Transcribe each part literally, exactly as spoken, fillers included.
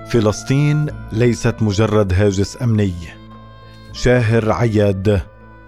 فلسطين ليست مجرد هاجس أمني. شاهر عياد.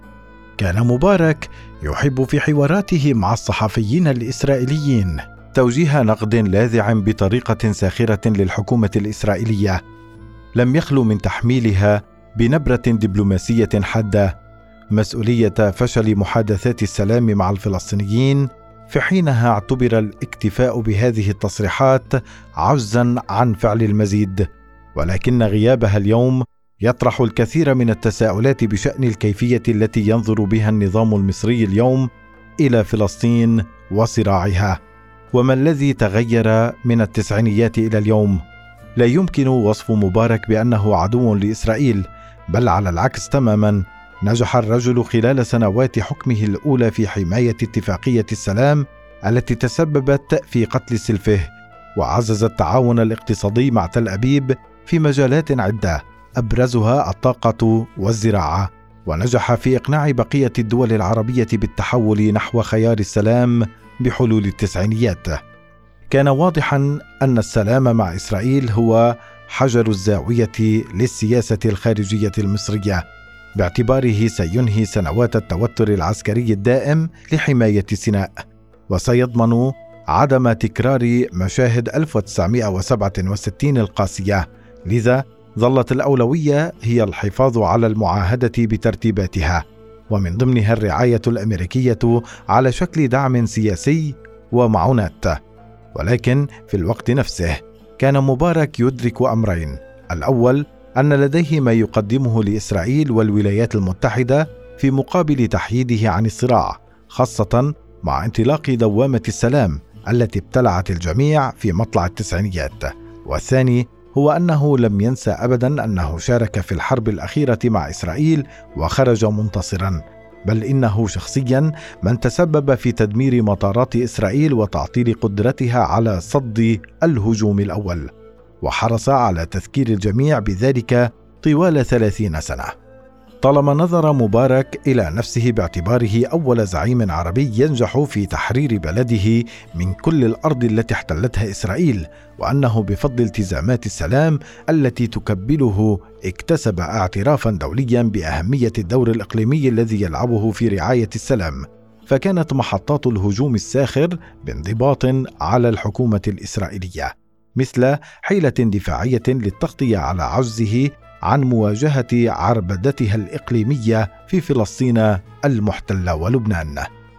كان مبارك يحب في حواراته مع الصحفيين الإسرائيليين توجيه نقد لاذع بطريقة ساخرة للحكومة الإسرائيلية، لم يخلو من تحميلها بنبرة دبلوماسية حادة مسؤولية فشل محادثات السلام مع الفلسطينيين، في حينها اعتبر الاكتفاء بهذه التصريحات عجزا عن فعل المزيد. ولكن غيابها اليوم يطرح الكثير من التساؤلات بشأن الكيفية التي ينظر بها النظام المصري اليوم إلى فلسطين وصراعها، وما الذي تغير من التسعينيات إلى اليوم. لا يمكن وصف مبارك بأنه عدو لإسرائيل، بل على العكس تماما. نجح الرجل خلال سنوات حكمه الأولى في حماية اتفاقية السلام التي تسببت في قتل سلفه، وعزز التعاون الاقتصادي مع تل أبيب في مجالات عدة أبرزها الطاقة والزراعة، ونجح في إقناع بقية الدول العربية بالتحول نحو خيار السلام بحلول التسعينيات. كان واضحا أن السلام مع إسرائيل هو حجر الزاوية للسياسة الخارجية المصرية، باعتباره سينهي سنوات التوتر العسكري الدائم لحماية سيناء، وسيضمن عدم تكرار مشاهد ألف وتسعمائة وسبعة وستين القاسية. لذا ظلت الأولوية هي الحفاظ على المعاهدة بترتيباتها، ومن ضمنها الرعاية الأمريكية على شكل دعم سياسي ومعونات. ولكن في الوقت نفسه كان مبارك يدرك أمرين: الأول أن لديه ما يقدمه لإسرائيل والولايات المتحدة في مقابل تحييده عن الصراع، خاصة مع انطلاق دوامة السلام التي ابتلعت الجميع في مطلع التسعينيات. والثاني هو أنه لم ينسى أبدا أنه شارك في الحرب الأخيرة مع إسرائيل وخرج منتصرا، بل إنه شخصيا من تسبب في تدمير مطارات إسرائيل وتعطيل قدرتها على صد الهجوم الأول، وحرص على تذكير الجميع بذلك طوال ثلاثين سنة. طالما نظر مبارك إلى نفسه باعتباره أول زعيم عربي ينجح في تحرير بلده من كل الأرض التي احتلتها إسرائيل، وأنه بفضل التزامات السلام التي تكبله اكتسب اعترافا دوليا بأهمية الدور الإقليمي الذي يلعبه في رعاية السلام، فكانت محطات الهجوم الساخر بانضباط على الحكومة الإسرائيلية، مثل حيلة دفاعية للتغطية على عجزه عن مواجهة عربدتها الإقليمية في فلسطين المحتلة ولبنان.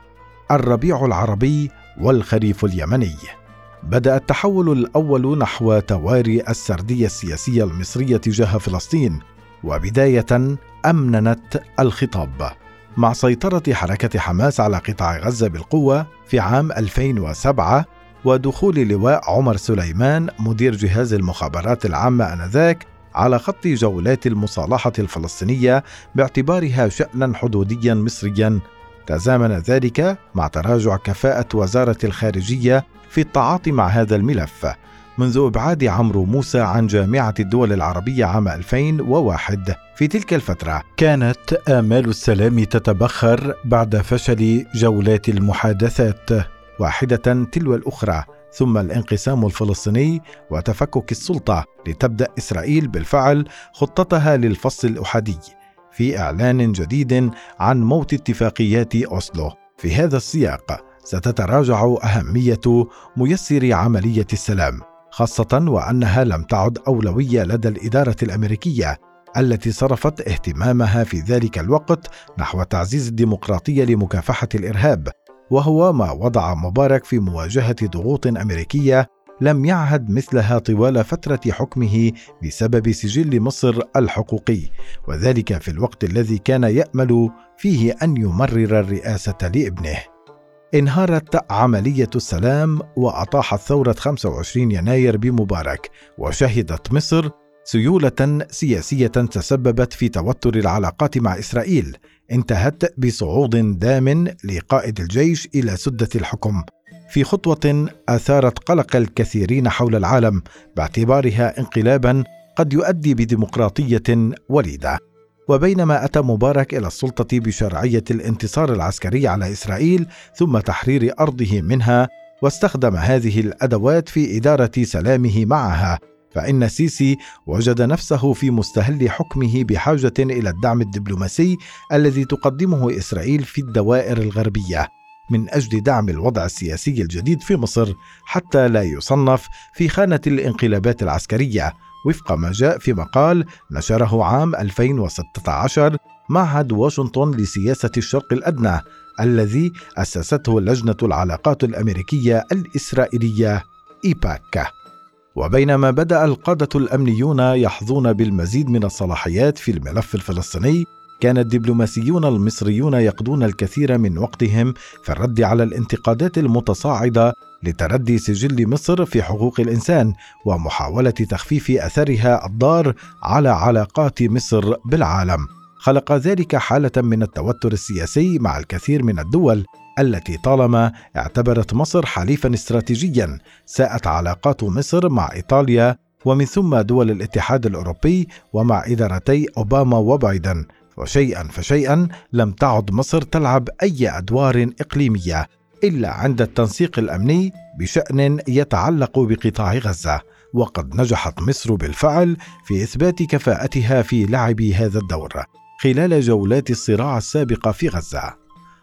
الربيع العربي والخريف اليمني. بدأ التحول الأول نحو تواري السردية السياسية المصرية تجاه فلسطين، وبداية أمننت الخطاب مع سيطرة حركة حماس على قطاع غزة بالقوة في عام ألفين وسبعة، ودخول لواء عمر سليمان مدير جهاز المخابرات العامة آنذاك على خط جولات المصالحة الفلسطينية باعتبارها شأنا حدوديا مصريا. تزامن ذلك مع تراجع كفاءة وزارة الخارجية في التعاطي مع هذا الملف منذ إبعاد عمرو موسى عن جامعة الدول العربية عام ألفين وواحد. في تلك الفترة كانت آمال السلام تتبخر بعد فشل جولات المحادثات واحدة تلو الأخرى، ثم الانقسام الفلسطيني وتفكك السلطة، لتبدأ إسرائيل بالفعل خطتها للفصل الأحادي في إعلان جديد عن موت اتفاقيات أوسلو. في هذا السياق ستتراجع أهمية ميسر عملية السلام، خاصة وأنها لم تعد أولوية لدى الإدارة الأمريكية التي صرفت اهتمامها في ذلك الوقت نحو تعزيز الديمقراطية لمكافحة الإرهاب، وهو ما وضع مبارك في مواجهة ضغوط أمريكية لم يعهد مثلها طوال فترة حكمه بسبب سجل مصر الحقوقي، وذلك في الوقت الذي كان يأمل فيه أن يمرر الرئاسة لابنه. انهارت عملية السلام وأطاحت ثورة خمسة وعشرين يناير بمبارك، وشهدت مصر سيولة سياسية تسببت في توتر العلاقات مع إسرائيل، انتهت بصعود دام لقائد الجيش إلى سدة الحكم، في خطوة أثارت قلق الكثيرين حول العالم باعتبارها انقلابا قد يؤدي بديمقراطية وليدة. وبينما أتى مبارك إلى السلطة بشرعية الانتصار العسكري على إسرائيل ثم تحرير أرضه منها، واستخدم هذه الأدوات في إدارة سلامه معها، فإن السيسي وجد نفسه في مستهل حكمه بحاجة إلى الدعم الدبلوماسي الذي تقدمه إسرائيل في الدوائر الغربية من أجل دعم الوضع السياسي الجديد في مصر حتى لا يصنف في خانة الانقلابات العسكرية، وفق ما جاء في مقال نشره عام ألفين وستة عشر معهد واشنطن لسياسة الشرق الأدنى الذي أسسته لجنة العلاقات الأمريكية الإسرائيلية إيباك. وبينما بدأ القادة الأمنيون يحظون بالمزيد من الصلاحيات في الملف الفلسطيني، كان الدبلوماسيون المصريون يقضون الكثير من وقتهم في الرد على الانتقادات المتصاعدة لتردي سجل مصر في حقوق الإنسان ومحاولة تخفيف أثرها الضار على علاقات مصر بالعالم. خلق ذلك حالة من التوتر السياسي مع الكثير من الدول التي طالما اعتبرت مصر حليفا استراتيجيا. ساءت علاقات مصر مع إيطاليا ومن ثم دول الاتحاد الأوروبي ومع إدارتي أوباما وبايدن، وشيئا فشيئا لم تعد مصر تلعب أي أدوار إقليمية إلا عند التنسيق الأمني بشأن يتعلق بقطاع غزة، وقد نجحت مصر بالفعل في إثبات كفاءتها في لعب هذا الدور خلال جولات الصراع السابقة في غزة.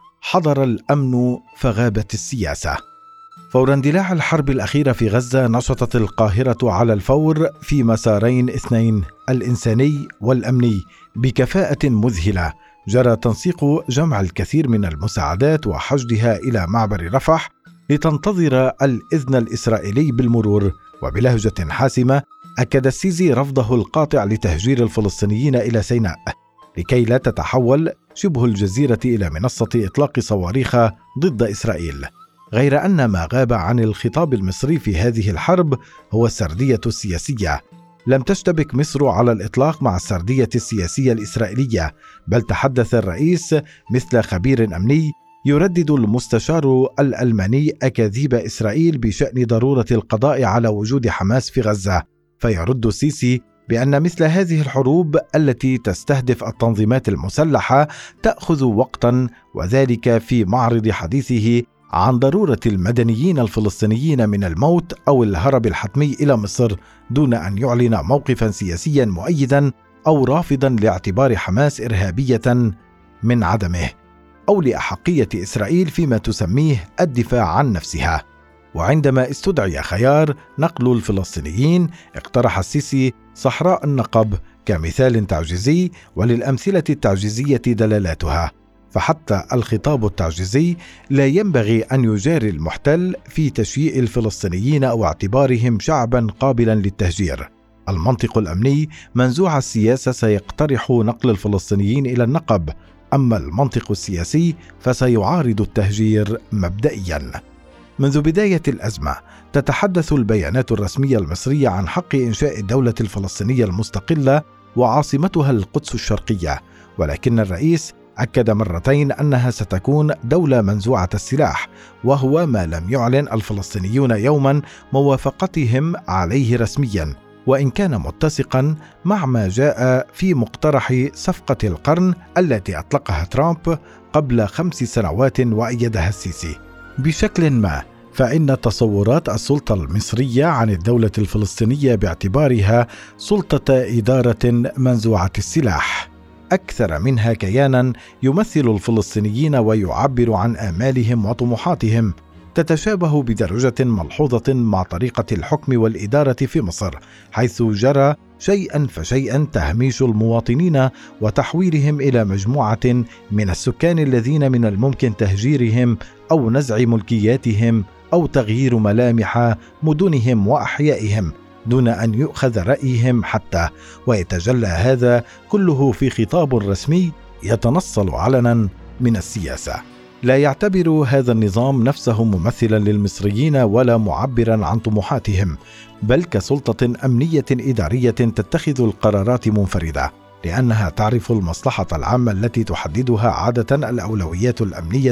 حضر الأمن فغابت السياسة. فور اندلاع الحرب الأخيرة في غزة نشطت القاهرة على الفور في مسارين اثنين، الإنساني والأمني، بكفاءة مذهلة. جرى تنسيق جمع الكثير من المساعدات وحشدها إلى معبر رفح لتنتظر الإذن الإسرائيلي بالمرور. وبلهجة حاسمة أكد السيسي رفضه القاطع لتهجير الفلسطينيين إلى سيناء لكي لا تتحول شبه الجزيرة إلى منصة إطلاق صواريخ ضد إسرائيل. غير أن ما غاب عن الخطاب المصري في هذه الحرب هو السردية السياسية. لم تشتبك مصر على الإطلاق مع السردية السياسية الإسرائيلية، بل تحدث الرئيس مثل خبير أمني يردد المستشار الألماني أكاذيب إسرائيل بشأن ضرورة القضاء على وجود حماس في غزة، فيرد السيسي بأن مثل هذه الحروب التي تستهدف التنظيمات المسلحة تأخذ وقتا، وذلك في معرض حديثه عن ضرورة المدنيين الفلسطينيين من الموت أو الهرب الحتمي إلى مصر، دون أن يعلن موقفا سياسيا مؤيدا أو رافضا لاعتبار حماس إرهابية من عدمه، أو لأحقية إسرائيل فيما تسميه الدفاع عن نفسها. وعندما استدعي خيار نقل الفلسطينيين اقترح السيسي صحراء النقب كمثال تعجيزي، وللأمثلة التعجيزية دلالاتها، فحتى الخطاب التعجيزي لا ينبغي أن يجاري المحتل في تشييء الفلسطينيين أو اعتبارهم شعبا قابلا للتهجير. المنطق الأمني منزوع السياسة سيقترح نقل الفلسطينيين إلى النقب، أما المنطق السياسي فسيعارض التهجير مبدئيا. منذ بداية الأزمة تتحدث البيانات الرسمية المصرية عن حق إنشاء الدولة الفلسطينية المستقلة وعاصمتها القدس الشرقية، ولكن الرئيس أكد مرتين أنها ستكون دولة منزوعة السلاح، وهو ما لم يعلن الفلسطينيون يوما موافقتهم عليه رسميا، وإن كان متسقا مع ما جاء في مقترح صفقة القرن التي أطلقها ترامب قبل خمس سنوات وأيدها السيسي. بشكل ما فإن تصورات السلطة المصرية عن الدولة الفلسطينية باعتبارها سلطة إدارة منزوعة السلاح أكثر منها كيانا يمثل الفلسطينيين ويعبر عن آمالهم وطموحاتهم، تتشابه بدرجة ملحوظة مع طريقة الحكم والإدارة في مصر، حيث جرى شيئا فشيئا تهميش المواطنين وتحويلهم إلى مجموعة من السكان الذين من الممكن تهجيرهم أو نزع ملكياتهم أو تغيير ملامح مدنهم وأحيائهم دون أن يؤخذ رأيهم حتى، ويتجلى هذا كله في خطاب رسمي يتنصل علنا من السياسة. لا يعتبر هذا النظام نفسه ممثلا للمصريين ولا معبرا عن طموحاتهم، بل كسلطة أمنية إدارية تتخذ القرارات منفردة، لأنها تعرف المصلحة العامة التي تحددها عادة الأولويات الأمنية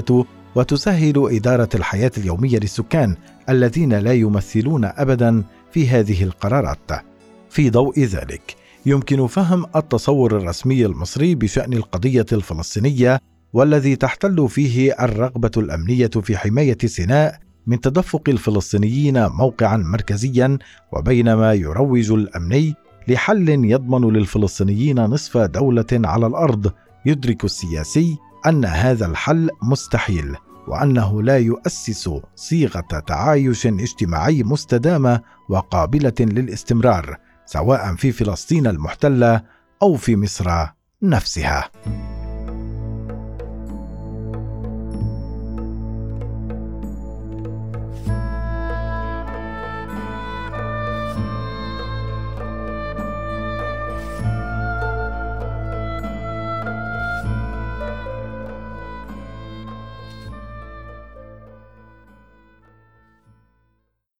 وتسهل إدارة الحياة اليومية للسكان الذين لا يمثلون أبدا في هذه القرارات. في ضوء ذلك يمكن فهم التصور الرسمي المصري بشأن القضية الفلسطينية، والذي تحتل فيه الرغبة الأمنية في حماية سيناء من تدفق الفلسطينيين موقعا مركزيا، وبينما يروج الأمني لحل يضمن للفلسطينيين نصف دولة على الأرض، يدرك السياسي أن هذا الحل مستحيل، وأنه لا يؤسس صيغة تعايش اجتماعي مستدامة وقابلة للاستمرار، سواء في فلسطين المحتلة أو في مصر نفسها.